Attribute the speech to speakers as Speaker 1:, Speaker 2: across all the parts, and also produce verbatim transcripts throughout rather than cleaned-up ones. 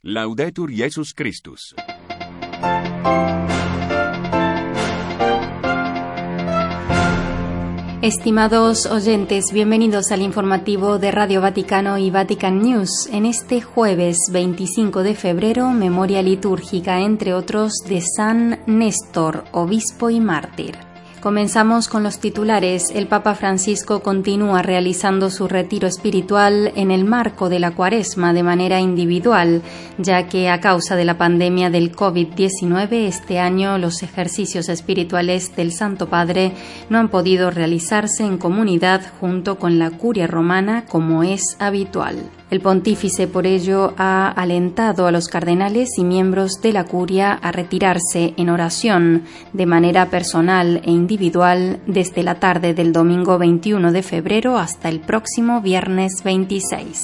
Speaker 1: Laudetur Jesus Christus.
Speaker 2: Estimados oyentes, bienvenidos al informativo de Radio Vaticano y Vatican News. En este jueves veinticinco de febrero, memoria litúrgica, entre otros, de San Néstor, obispo y mártir. Comenzamos con los titulares. El Papa Francisco continúa realizando su retiro espiritual en el marco de la Cuaresma de manera individual, ya que a causa de la pandemia del COVID diecinueve este año los ejercicios espirituales del Santo Padre no han podido realizarse en comunidad junto con la Curia Romana como es habitual. El pontífice por ello ha alentado a los cardenales y miembros de la Curia a retirarse en oración de manera personal e individual desde la tarde del domingo veintiuno de febrero hasta el próximo viernes veintiséis.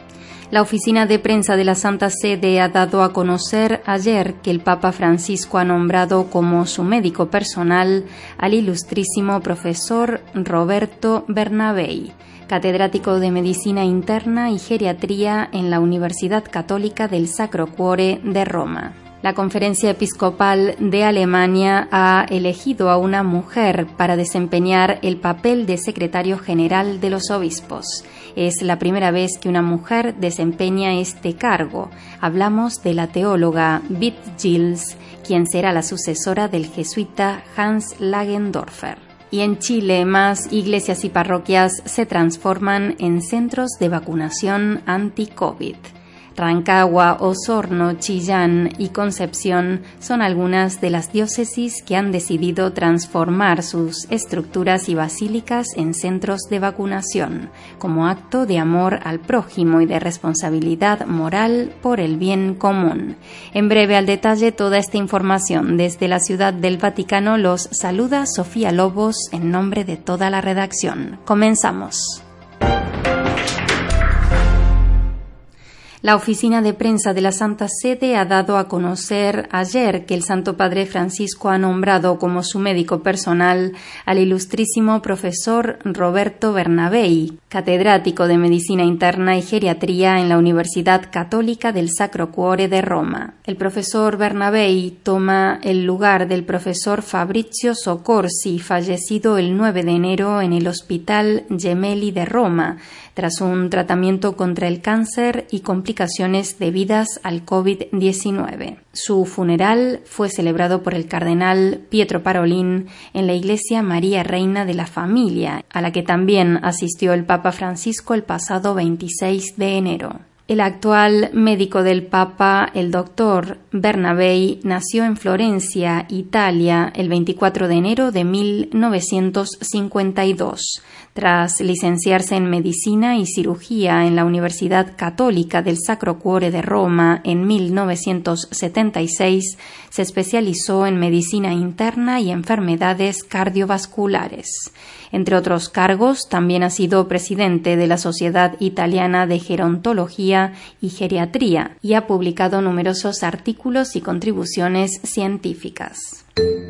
Speaker 2: La oficina de prensa de la Santa Sede ha dado a conocer ayer que el Papa Francisco ha nombrado como su médico personal al ilustrísimo profesor Roberto Bernabei, catedrático de Medicina Interna y Geriatría en la Universidad Católica del Sacro Cuore de Roma. La Conferencia Episcopal de Alemania ha elegido a una mujer para desempeñar el papel de secretario general de los obispos. Es la primera vez que una mujer desempeña este cargo. Hablamos de la teóloga Bit Gilles, quien será la sucesora del jesuita Hans Langendorfer. Y en Chile, más iglesias y parroquias se transforman en centros de vacunación anti-COVID. Rancagua, Osorno, Chillán y Concepción son algunas de las diócesis que han decidido transformar sus estructuras y basílicas en centros de vacunación, como acto de amor al prójimo y de responsabilidad moral por el bien común. En breve al detalle toda esta información. Desde la Ciudad del Vaticano los saluda Sofía Lobos en nombre de toda la redacción. Comenzamos. La oficina de prensa de la Santa Sede ha dado a conocer ayer que el Santo Padre Francisco ha nombrado como su médico personal al ilustrísimo profesor Roberto Bernabei, catedrático de Medicina Interna y Geriatría en la Universidad Católica del Sacro Cuore de Roma. El profesor Bernabei toma el lugar del profesor Fabrizio Soccorsi, fallecido el nueve de enero en el Hospital Gemelli de Roma, tras un tratamiento contra el cáncer y complicaciones debidas al COVID diecinueve. Su funeral fue celebrado por el cardenal Pietro Parolin en la Iglesia María Reina de la Familia, a la que también asistió el Papa Francisco el pasado veintiséis de enero. El actual médico del Papa, el doctor Bernabei, nació en Florencia, Italia, el veinticuatro de enero de mil novecientos cincuenta y dos. Tras licenciarse en Medicina y Cirugía en la Universidad Católica del Sacro Cuore de Roma en mil novecientos setenta y seis, se especializó en Medicina Interna y Enfermedades Cardiovasculares. Entre otros cargos, también ha sido presidente de la Sociedad Italiana de Gerontología y Geriatría y ha publicado numerosos artículos y contribuciones científicas.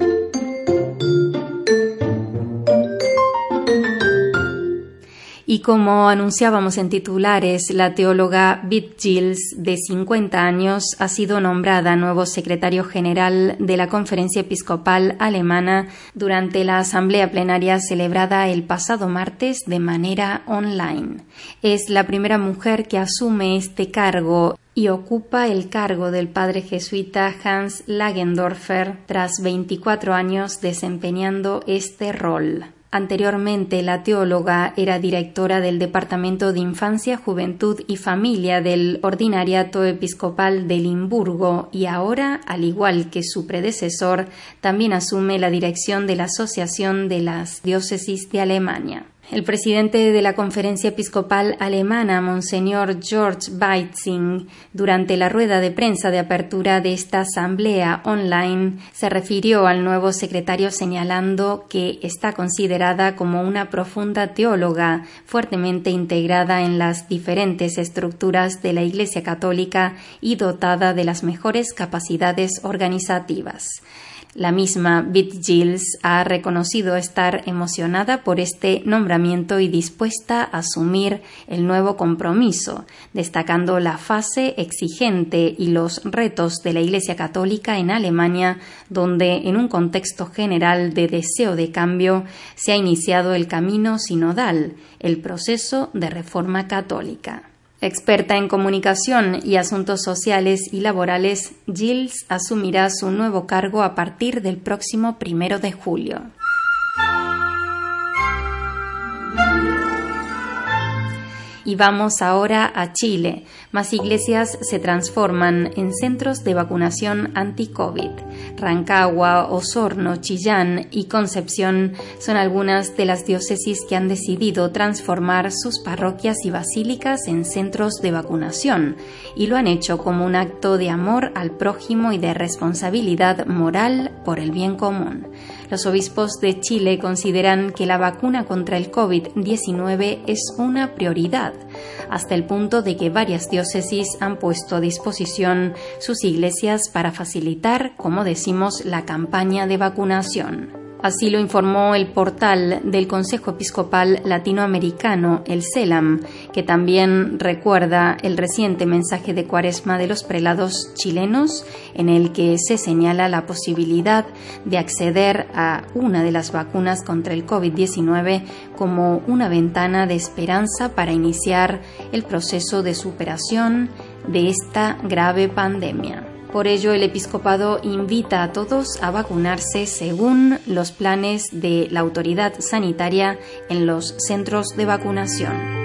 Speaker 2: Y como anunciábamos en titulares, la teóloga Bit Gilles, de cincuenta años, ha sido nombrada nuevo secretario general de la Conferencia Episcopal Alemana durante la asamblea plenaria celebrada el pasado martes de manera online. Es la primera mujer que asume este cargo y ocupa el cargo del padre jesuita Hans Langendorfer tras veinticuatro años desempeñando este rol. Anteriormente, la teóloga era directora del Departamento de Infancia, Juventud y Familia del Ordinariato Episcopal de Limburgo y ahora, al igual que su predecesor, también asume la dirección de la Asociación de las Diócesis de Alemania. El presidente de la Conferencia Episcopal Alemana, Monseñor George Beitzing, durante la rueda de prensa de apertura de esta asamblea online, se refirió al nuevo secretario señalando que está considerada como una profunda teóloga, fuertemente integrada en las diferentes estructuras de la Iglesia Católica y dotada de las mejores capacidades organizativas. La misma Beth Giles ha reconocido estar emocionada por este nombramiento y dispuesta a asumir el nuevo compromiso, destacando la fase exigente y los retos de la Iglesia Católica en Alemania, donde en un contexto general de deseo de cambio se ha iniciado el camino sinodal, el proceso de reforma católica. Experta en comunicación y asuntos sociales y laborales, Giles asumirá su nuevo cargo a partir del próximo primero de julio. Y vamos ahora a Chile. Más iglesias se transforman en centros de vacunación anti-COVID. Rancagua, Osorno, Chillán y Concepción son algunas de las diócesis que han decidido transformar sus parroquias y basílicas en centros de vacunación, y lo han hecho como un acto de amor al prójimo y de responsabilidad moral por el bien común. Los obispos de Chile consideran que la vacuna contra el COVID diecinueve es una prioridad, hasta el punto de que varias diócesis han puesto a disposición sus iglesias para facilitar, como decimos, la campaña de vacunación. Así lo informó el portal del Consejo Episcopal Latinoamericano, el CELAM, que también recuerda el reciente mensaje de Cuaresma de los prelados chilenos, en el que se señala la posibilidad de acceder a una de las vacunas contra el COVID diecinueve como una ventana de esperanza para iniciar el proceso de superación de esta grave pandemia. Por ello, el episcopado invita a todos a vacunarse según los planes de la autoridad sanitaria en los centros de vacunación.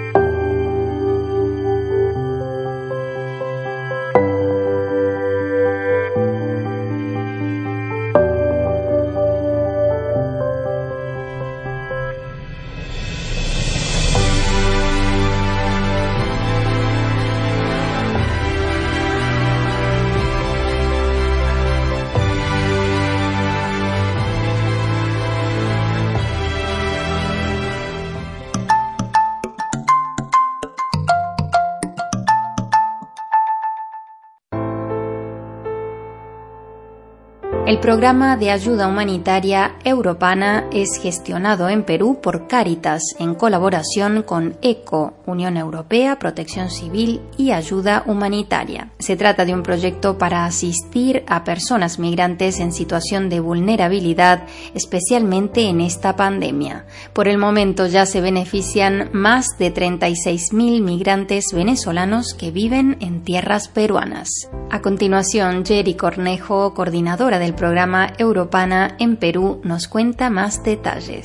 Speaker 2: El programa de ayuda humanitaria Europana es gestionado en Perú por Cáritas en colaboración con ECO, Unión Europea, Protección Civil y Ayuda Humanitaria. Se trata de un proyecto para asistir a personas migrantes en situación de vulnerabilidad, especialmente en esta pandemia. Por el momento ya se benefician más de treinta y seis mil migrantes venezolanos que viven en tierras peruanas. A continuación, Jerry Cornejo, coordinadora del programa Europana en Perú, nos cuenta más detalles.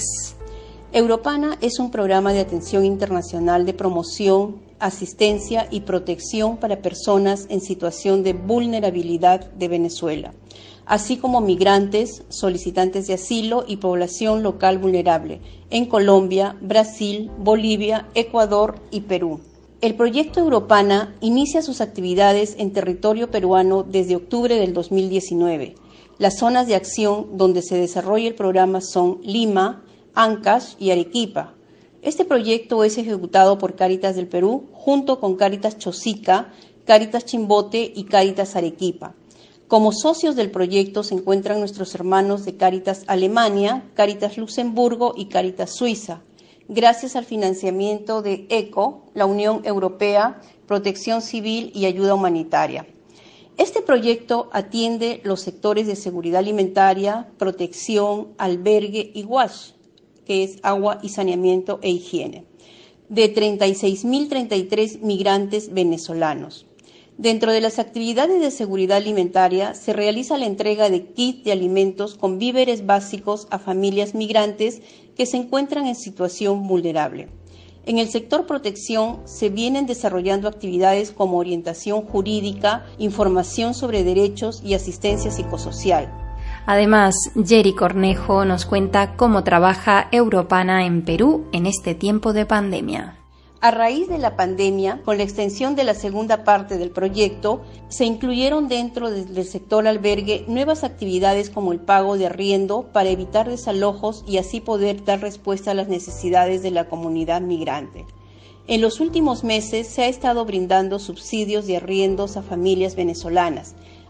Speaker 3: Europana es un programa de atención internacional de promoción, asistencia y protección para personas en situación de vulnerabilidad de Venezuela, así como migrantes, solicitantes de asilo y población local vulnerable en Colombia, Brasil, Bolivia, Ecuador y Perú. El proyecto Europana inicia sus actividades en territorio peruano desde octubre del dos mil diecinueve. Las zonas de acción donde se desarrolla el programa son Lima, Ancash y Arequipa. Este proyecto es ejecutado por Cáritas del Perú junto con Cáritas Chosica, Cáritas Chimbote y Cáritas Arequipa. Como socios del proyecto se encuentran nuestros hermanos de Cáritas Alemania, Cáritas Luxemburgo y Cáritas Suiza, gracias al financiamiento de ECO, la Unión Europea, Protección Civil y Ayuda Humanitaria. Este proyecto atiende los sectores de seguridad alimentaria, protección, albergue y WASH, que es agua y saneamiento e higiene, de treinta y seis mil treinta y tres migrantes venezolanos. Dentro de las actividades de seguridad alimentaria se realiza la entrega de kits de alimentos con víveres básicos a familias migrantes que se encuentran en situación vulnerable. En el sector protección se vienen desarrollando actividades como orientación jurídica, información sobre derechos y asistencia psicosocial.
Speaker 2: Además, Jerry Cornejo nos cuenta cómo trabaja Europana en Perú en este tiempo de pandemia.
Speaker 3: A raíz de la pandemia, con la extensión de la segunda parte del proyecto, se incluyeron dentro del sector albergue nuevas actividades como el pago de arriendo para evitar desalojos y así poder dar respuesta a las necesidades de la comunidad migrante. En los últimos meses se ha estado brindando subsidios de arriendos a familias venezolanas,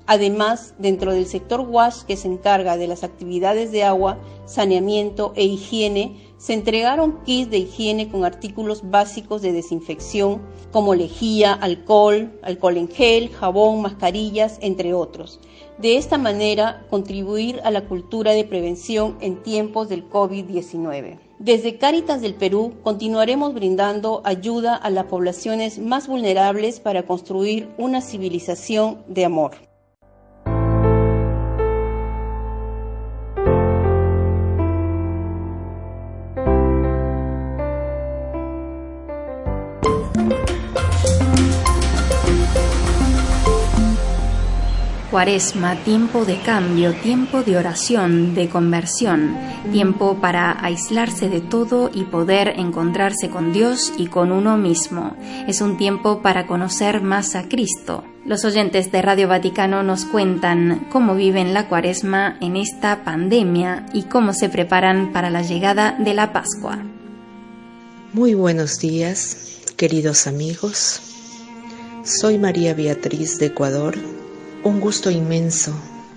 Speaker 3: Además, dentro del sector W A S H, que se encarga de las actividades de agua, saneamiento e higiene, se entregaron kits de higiene con artículos básicos de desinfección como lejía, alcohol, alcohol en gel, jabón, mascarillas, entre otros. De esta manera, contribuir a la cultura de prevención en tiempos del COVID diecinueve. Desde Cáritas del Perú continuaremos brindando ayuda a las poblaciones más vulnerables para construir una civilización de amor.
Speaker 2: Cuaresma, tiempo de cambio, tiempo de oración, de conversión, tiempo para aislarse de todo y poder encontrarse con Dios y con uno mismo. Es un tiempo para conocer más a Cristo. Los oyentes de Radio Vaticano nos cuentan cómo viven la Cuaresma en esta pandemia y cómo se preparan para la llegada de la Pascua.
Speaker 4: Muy buenos días, queridos amigos. Soy María Beatriz de Ecuador. Un gusto inmenso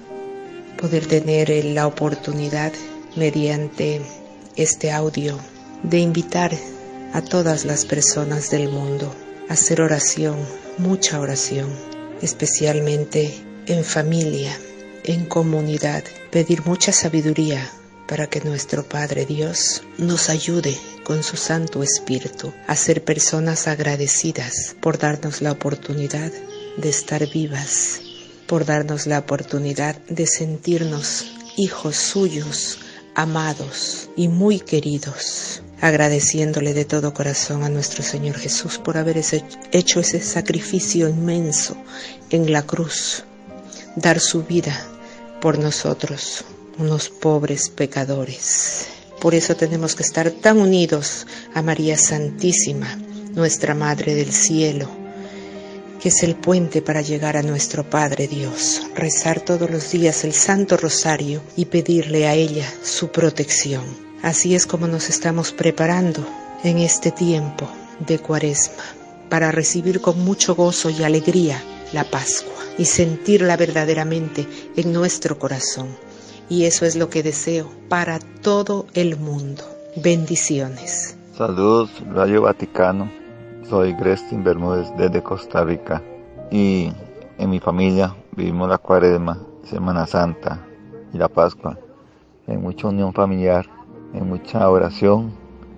Speaker 4: poder tener la oportunidad, mediante este audio, de invitar a todas las personas del mundo a hacer oración, mucha oración, especialmente en familia, en comunidad, pedir mucha sabiduría para que nuestro Padre Dios nos ayude con su Santo Espíritu a ser personas agradecidas por darnos la oportunidad de estar vivas, por darnos la oportunidad de sentirnos hijos suyos, amados y muy queridos, agradeciéndole de todo corazón a nuestro Señor Jesús por haber hecho ese sacrificio inmenso en la cruz, dar su vida por nosotros, unos pobres pecadores. Por eso tenemos que estar tan unidos a María Santísima, nuestra Madre del Cielo, que es el puente para llegar a nuestro Padre Dios, rezar todos los días el Santo Rosario y pedirle a ella su protección. Así es como nos estamos preparando en este tiempo de Cuaresma, para recibir con mucho gozo y alegría la Pascua y sentirla verdaderamente en nuestro corazón. Y eso es lo que deseo para todo el mundo. Bendiciones.
Speaker 5: Saludos, Radio Vaticano. Soy Grestin Bermúdez desde Costa Rica y en mi familia vivimos la Cuaresma, Semana Santa y la Pascua en mucha unión familiar, en mucha oración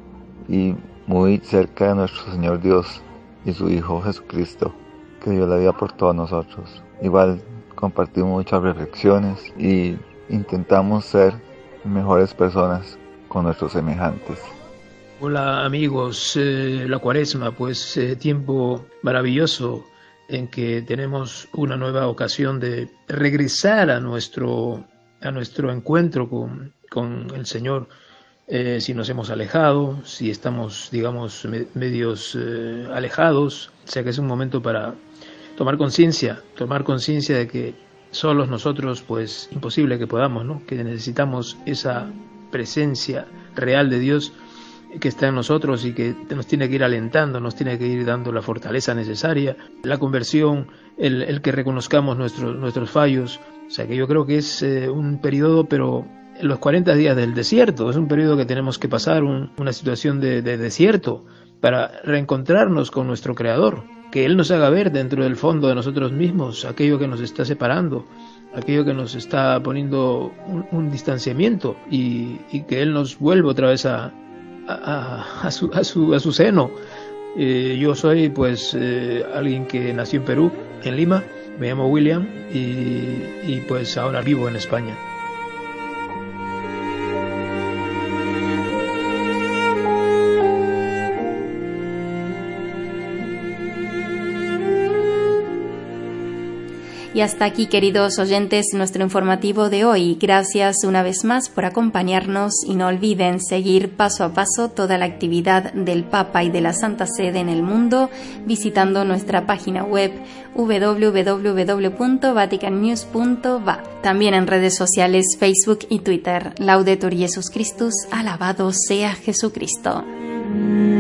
Speaker 5: y muy cerca de nuestro Señor Dios y su Hijo Jesucristo, que dio la vida por todos nosotros. Igual compartimos muchas reflexiones y intentamos ser mejores personas con nuestros semejantes.
Speaker 6: Hola amigos, eh, la Cuaresma, pues eh, tiempo maravilloso en que tenemos una nueva ocasión de regresar a nuestro, a nuestro encuentro con, con el Señor. Eh, si nos hemos alejado, si estamos, digamos, me, medios eh, alejados, o sea que es un momento para tomar conciencia, tomar conciencia de que solos nosotros, pues imposible que podamos, ¿no? Que necesitamos esa presencia real de Dios que está en nosotros y que nos tiene que ir alentando, nos tiene que ir dando la fortaleza necesaria, la conversión, el, el que reconozcamos nuestros nuestros fallos. O sea que yo creo que es eh, un periodo, pero los cuarenta días del desierto, es un periodo que tenemos que pasar, un, una situación de, de desierto, para reencontrarnos con nuestro Creador, que Él nos haga ver dentro del fondo de nosotros mismos aquello que nos está separando, aquello que nos está poniendo un, un distanciamiento, y, y que Él nos vuelva otra vez a A, a, su, a, su, a su seno. Eh, yo soy pues eh, alguien que nació en Perú, en Lima, me llamo William y, y pues ahora vivo en España.
Speaker 2: Y hasta aquí, queridos oyentes, nuestro informativo de hoy. Gracias una vez más por acompañarnos y no olviden seguir paso a paso toda la actividad del Papa y de la Santa Sede en el mundo visitando nuestra página web doble u doble u doble u punto vatican news punto va. También en redes sociales Facebook y Twitter. Laudetur Jesus Christus, alabado sea Jesucristo.